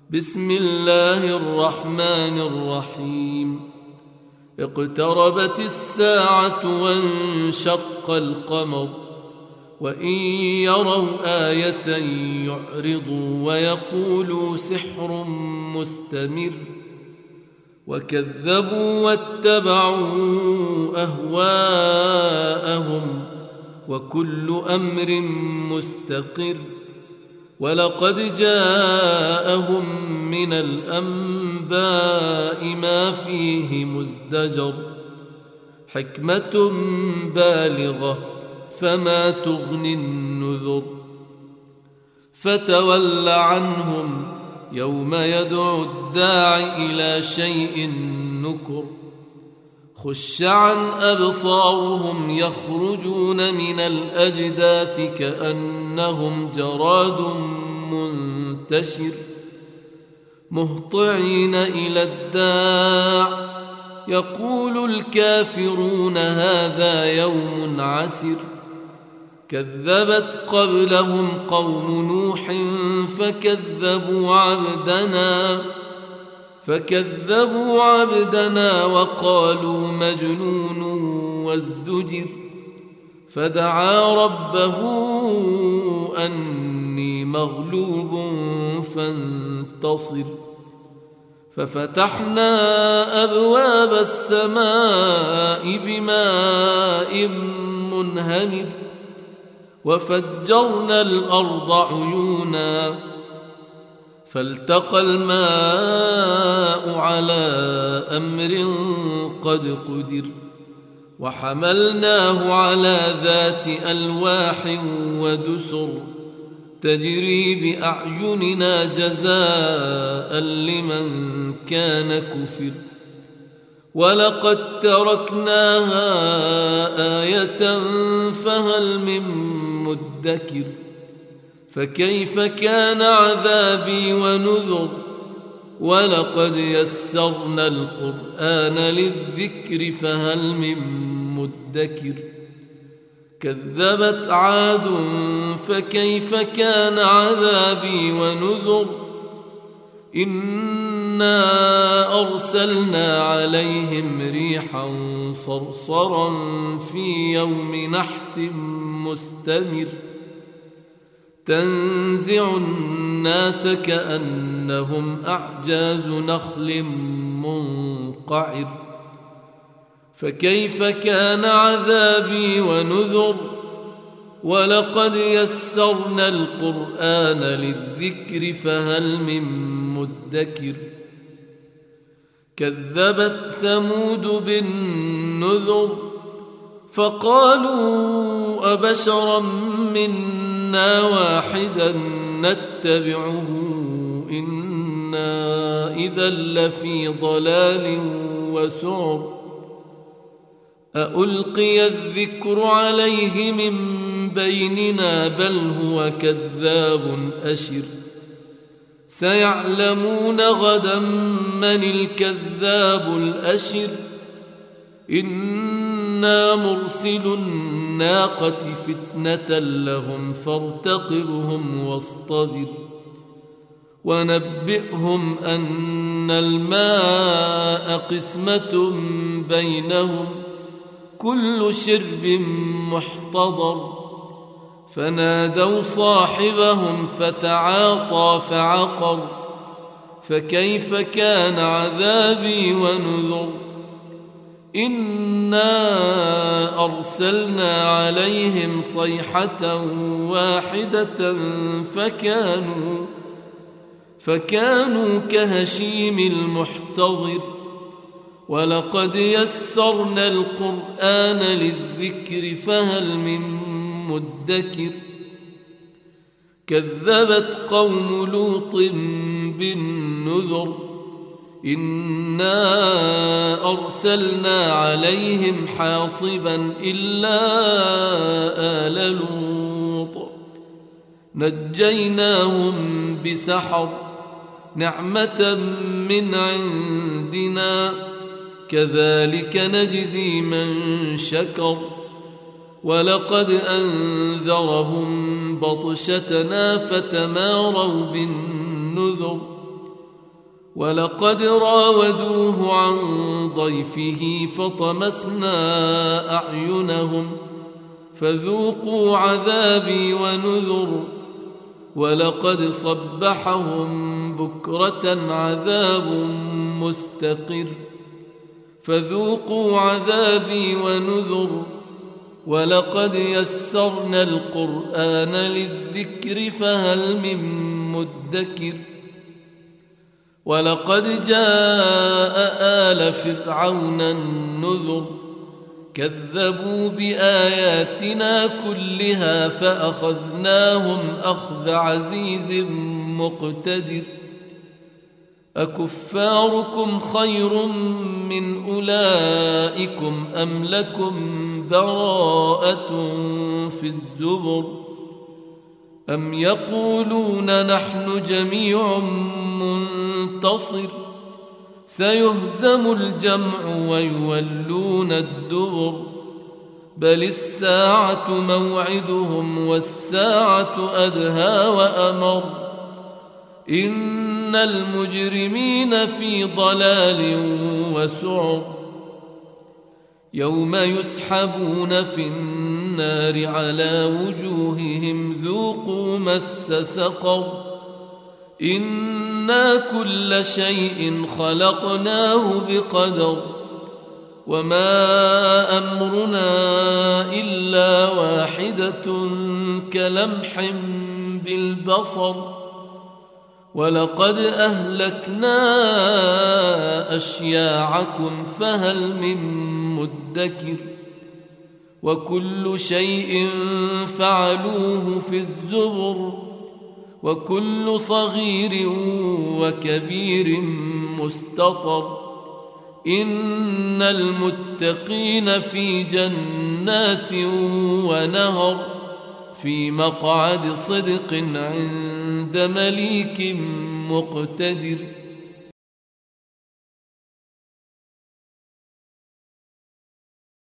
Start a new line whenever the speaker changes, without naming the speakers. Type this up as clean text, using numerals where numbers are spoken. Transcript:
بسم الله الرحمن الرحيم. اقتربت الساعة وانشق القمر وإن يروا آية يعرضوا ويقولوا سحر مستمر وكذبوا واتبعوا أهواءهم وكل أمر مستقر. ولقد جاءهم من الأنباء ما فيه مزدجر حكمة بالغة فما تغني النذر. فتول عنهم يوم يدعو الداع إلى شيء نكر خش عن أبصارهم يخرجون من الأجداث كأنهم جراد منتشر مهطعين إلى الداع يقول الكافرون هذا يوم عسر. كذبت قبلهم قوم نوح فكذبوا عبدنا وقالوا مجنون وازدجر. فدعا ربه أني مغلوب فانتصر. ففتحنا أبواب السماء بماء منهمر وفجرنا الأرض عيونا فالتقى الماء على أمر قد قدر. وحملناه على ذات ألواح ودسر تجري بأعيننا جزاء لمن كان كفر. ولقد تركناها آية فهل من مدكر. فكيف كان عذابي ونذر. ولقد يسرنا القرآن للذكر فهل من مدكر. كذبت عاد فكيف كان عذابي ونذر. إنا أرسلنا عليهم ريحا صرصرا في يوم نحس مستمر تنزع الناس كأنهم أعجاز نخل منقعر. فكيف كان عذابي ونذر. ولقد يسرنا القرآن للذكر فهل من مدكر. كذبت ثمود بالنذر فقالوا أبشرا منا واحدا نتبعه إنا إذا لفي ضلال وسعر. أألقي الذكر عليه من بيننا بل هو كذاب أشر. سيعلمون غدا من الكذاب الأشر. إنا مرسل الناقة فتنة لهم فارتقبهم واصطبر. ونبئهم أن الماء قسمة بينهم كل شرب محتضر. فنادوا صاحبهم فتعاطى فعقر. فكيف كان عذابي ونذر. إنا أرسلنا عليهم صيحة واحدة فكانوا كهشيم المحتضر. ولقد يسرنا القرآن للذكر فهل من مدكر. كذبت قوم لوط بالنذر. إنا أرسلنا عليهم حاصبا إلا آل لوط نجيناهم بسحر نعمة من عندنا كذلك نجزي من شكر. ولقد أنذرهم بطشتنا فتماروا بالنذر ولقد راودوه عن ضيفه فطمسنا أعينهم فذوقوا عذابي ونذر ولقد صبحهم بكرة عذاب مستقر فذوقوا عذابي ونذر ولقد يسرنا القرآن للذكر فهل من مدكر ولقد جاء آل فرعون النذر كذبوا بآياتنا كلها فأخذناهم أخذ عزيز مقتدر أكفاركم خير من أولئكم أم لكم براءة في الزبر أم يقولون نحن جميع منتصر سيهزم الجمع ويولون الدبر بل الساعة موعدهم والساعة أدهى وأمر إن المجرمين في ضلال وسعر يوم يسحبون في النار على وجوههم ذوقوا مس سقر إنا كل شيء خلقناه بقدر وما أمرنا إلا واحدة كلمح بالبصر ولقد أهلكنا أشياعكم فهل من مدكر وكل شيء فعلوه في الزبر وكل صغير وكبير مستطر إن المتقين في جنات ونهر في مقعد صدق عند مليك مقتدر